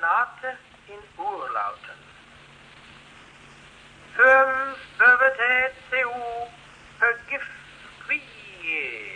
konsonate in oerlauten. Fums, bevet, cu, gif, quie.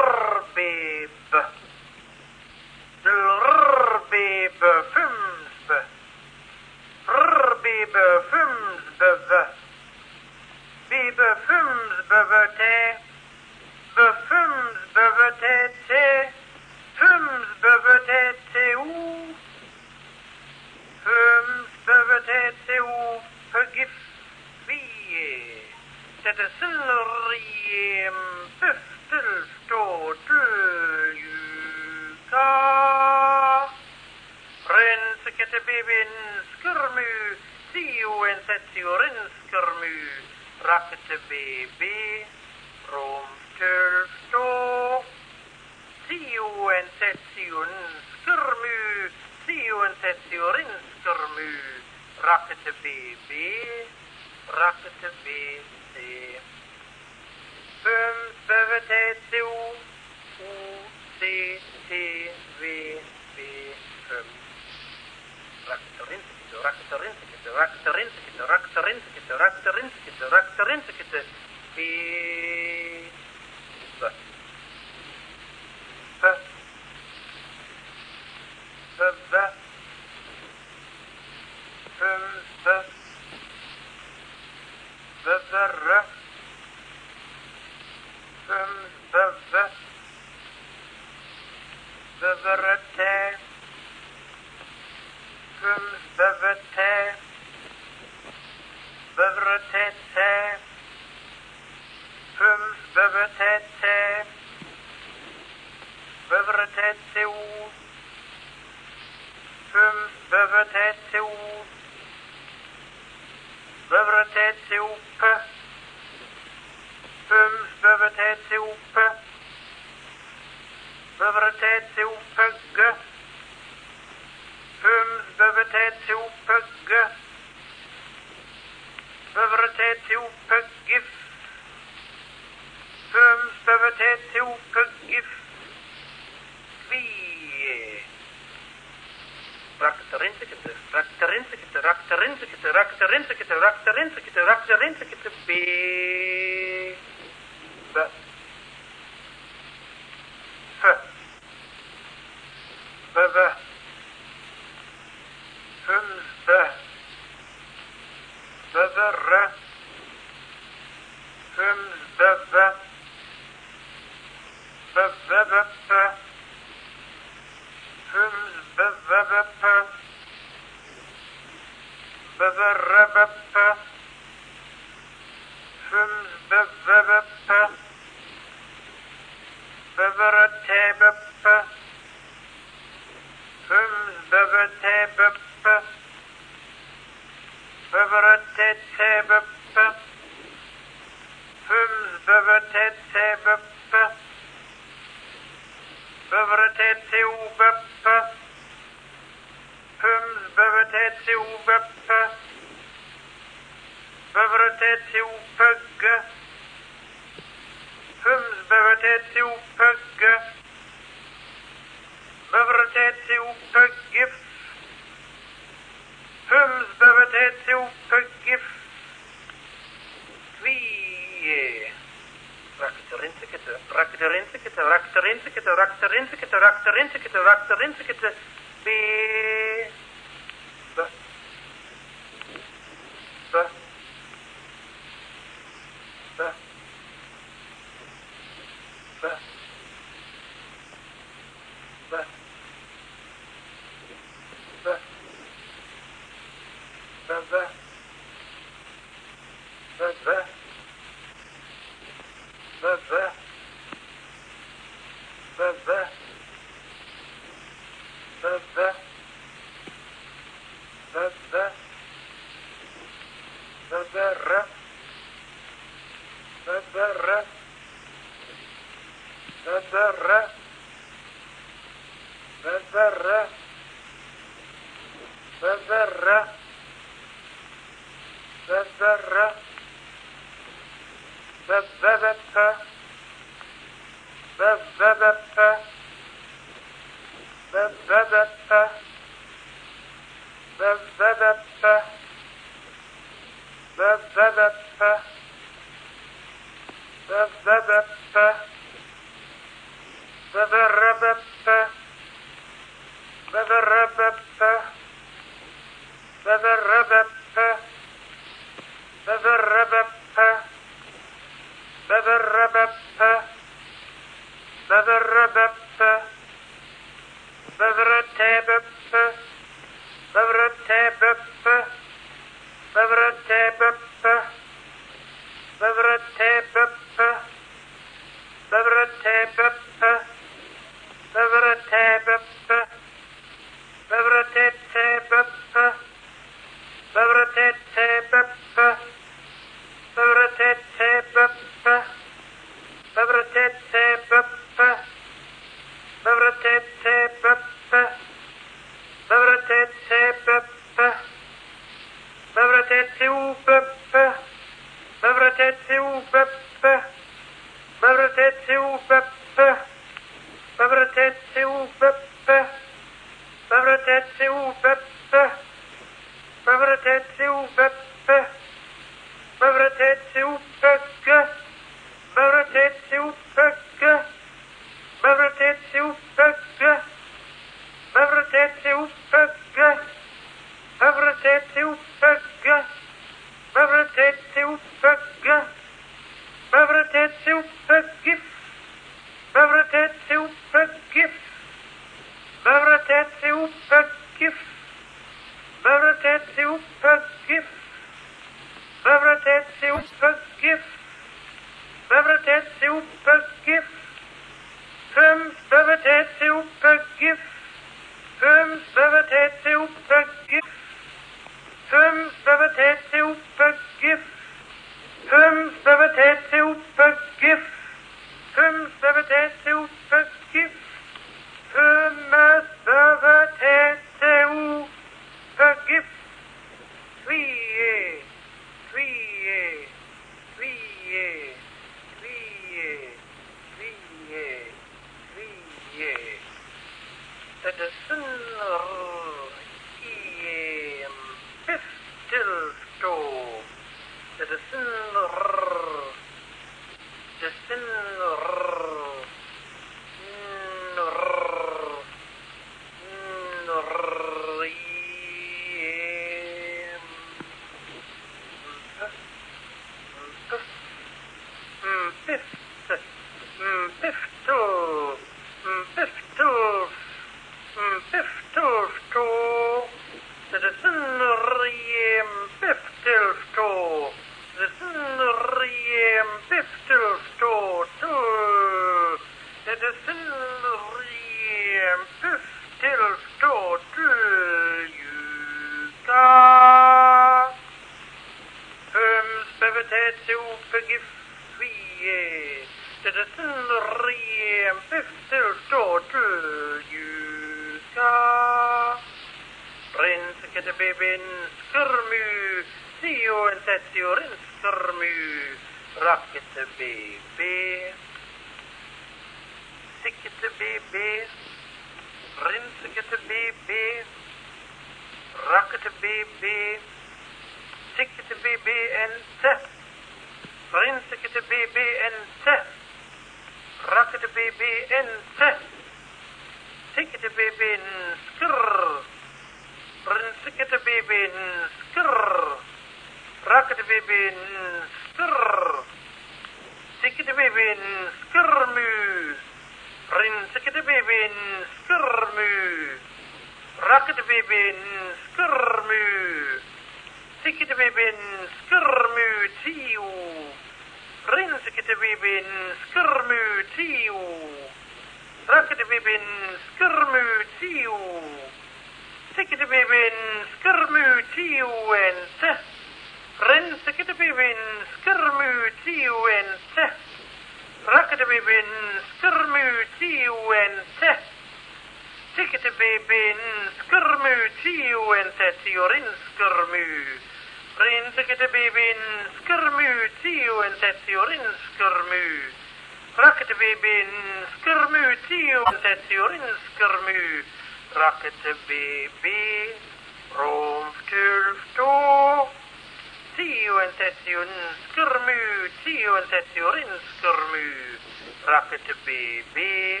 Prinsekete bibin skermu tio en tetiorin skermu. Rakete bibin skermu tio en tetiorin skermu. Rakete bibi rom tulfto. Tio en tetion skermu tio en tetiorin skermu. Rakete bibi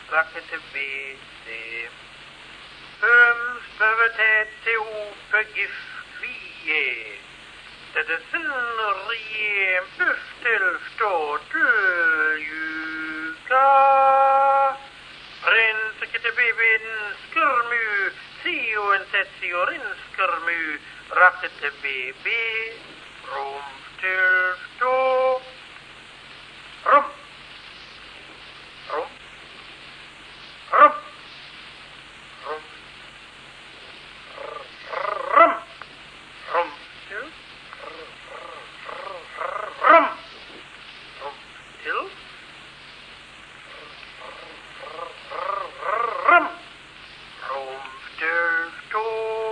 Bevetet teopegif kvie. Det är synnerligen buftelftorteljuka. Prinsekete bibin skurmu, tion tetiorin skurmu, rakete bibi, romtelfto. Rom. Rom. Rom. Rom. Rom. Rom. Till. Rom. Rom. Till. Rom. Rom. Till. To.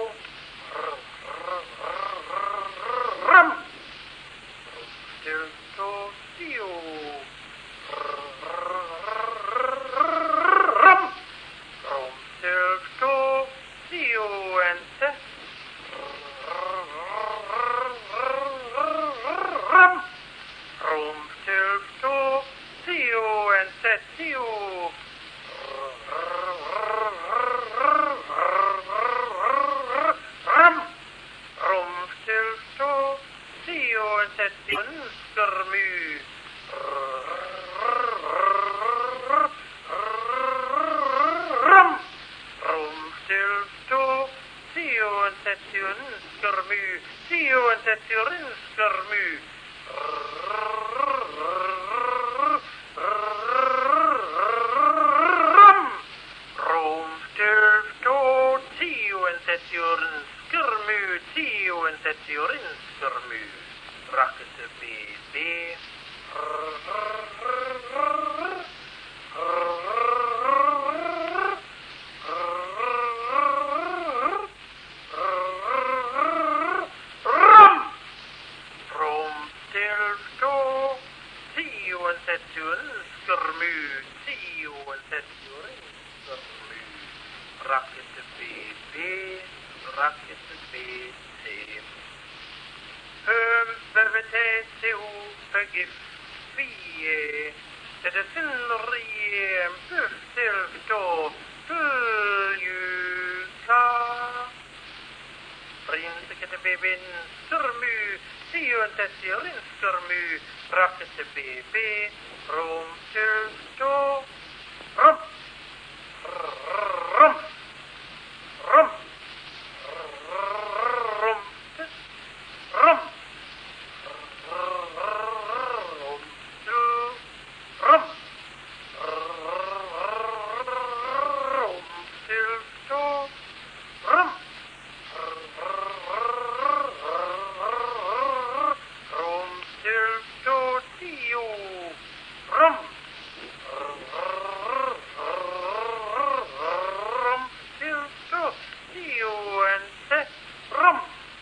Rom. Till. To. Tio. Rom. Rom. Till. To. Tio. Ente. Rom. Rom till to tio and set tio. Rom. Rom till to tio and set tio skermu. Rom. Rom till to tio and set tio skermu. Tio and set tio skermu. Rom till to tio en tetiorin skurmu, tio en tetiorin skurmu. Rakete bibi. Rom. Rom till to tio en tetiorin skurmu, tio en tetiorin skurmu. Rakete bibi, rakete bibi. Bevetet opegif vie. Det är synnerligen buftelfto pöljuka. Prinsekete bibin skurmu, tio en tetiorin skurmu. Rakete bibi, rom tulfto. Rom. Rom. Rom. Rom. Rom. Rom. Rom till to. Rom. Rom till to tio. Rom. Rom till to tio and set. Rom.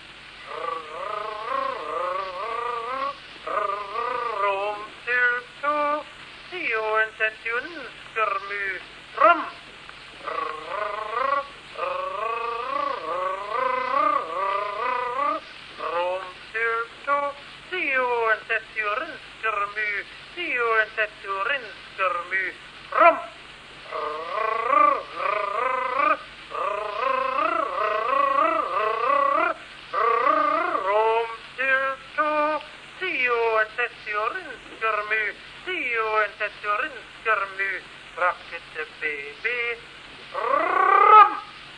Rom till to tio and tettion skurmu. Rom. Rom till to tio and tettion skurmu. Tio and tettion skurmu. Rom. Rom till to tio and tetiorin skurmu, tio and tetiorin skurmu, rakete bibi, rom.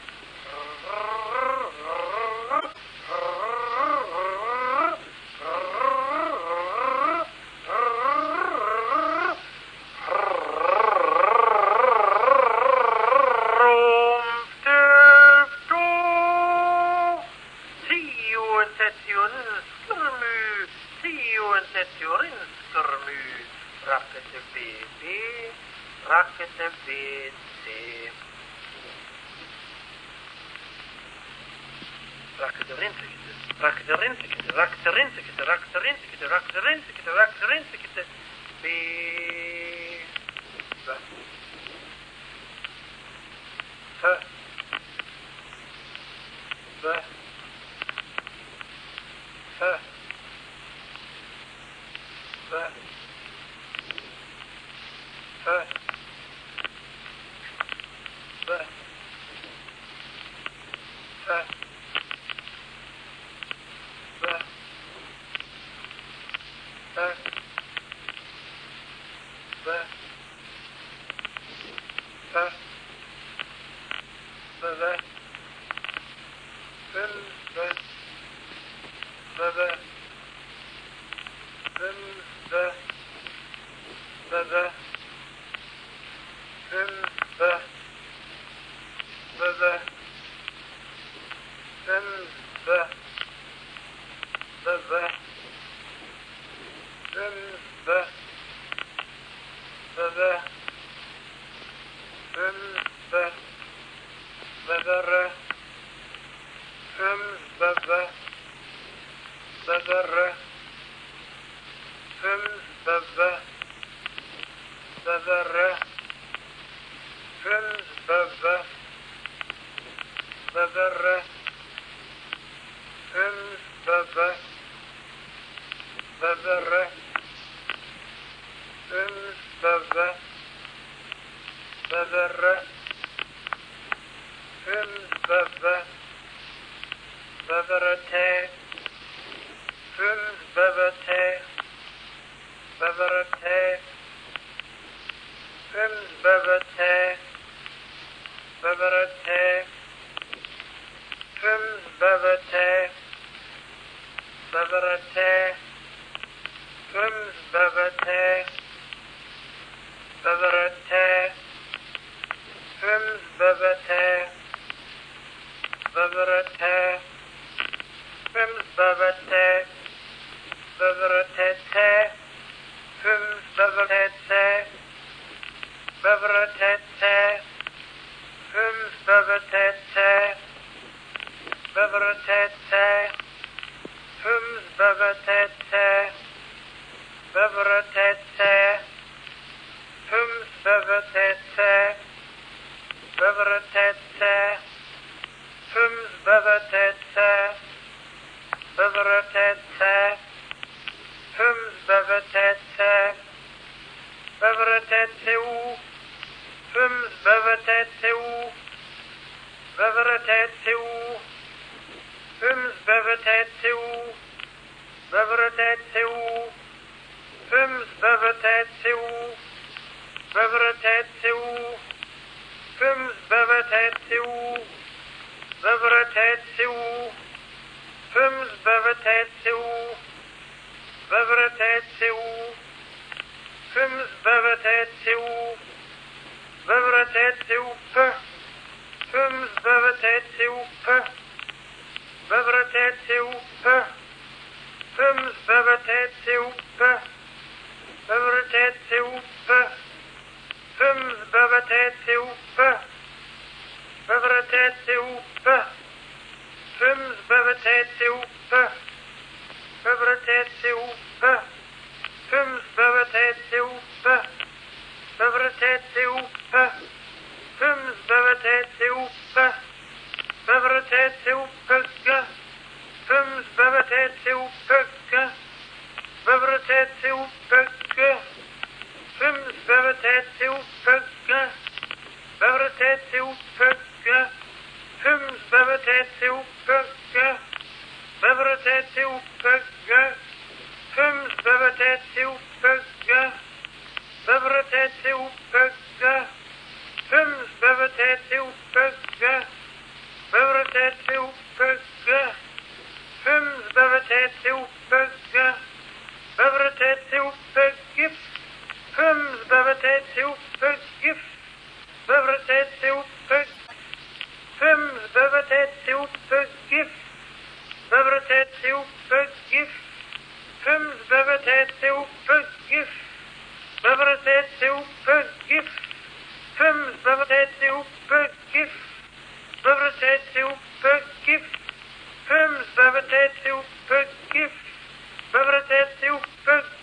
Rom till to tio and tetiorin skurmu, tio and tetiorin skurmu, rakete bibi, rakete bibi. Rakete rinsekete. Rakterintsikete, rakterintsikete, rakterintsikete, rakterintsikete, rakterintsikete. Be. Ba. Fa. Ba. Fa. Ba. Fa. Ba. Fa. Ba. Fa. Ba. Fa. Ba. Ba. Ba. Ba. Ba.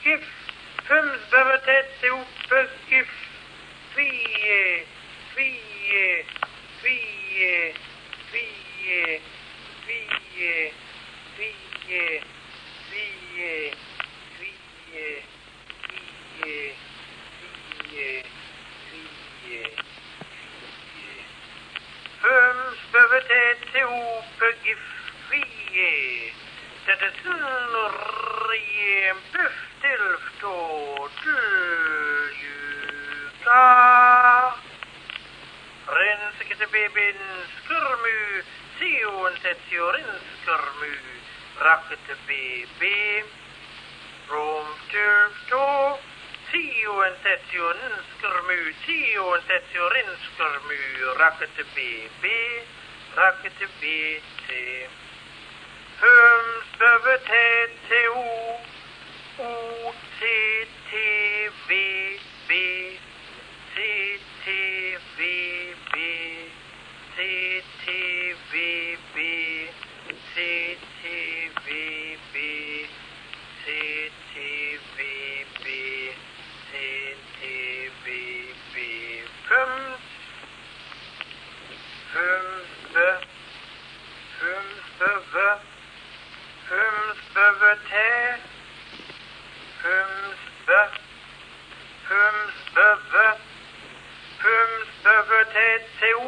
gif. Fums bevetet uppe gif. Fie, fie, fie, fie, fie, fie, fie, fie, fie, fie, fie, fie. Fums bevetet uppe gif. Fie. Dat is een puftilft og døljuka. Rensekete babyen skurmu, sion tetjorin skurmu, rakkete baby. Romtilft og sion tetjorin skurmu, sion tetjorin skurmu, rakkete baby, rakkete bete. Fums bevetet U-T-T-V-B T-T-V-B T-T-V-B T-T-V-B T-T-V-B T-T-V-B Fums bevetet U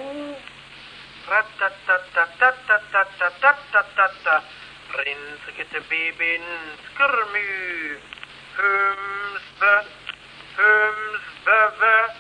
ratatatatatatatatatatata rensekete babyen skurmu fums beve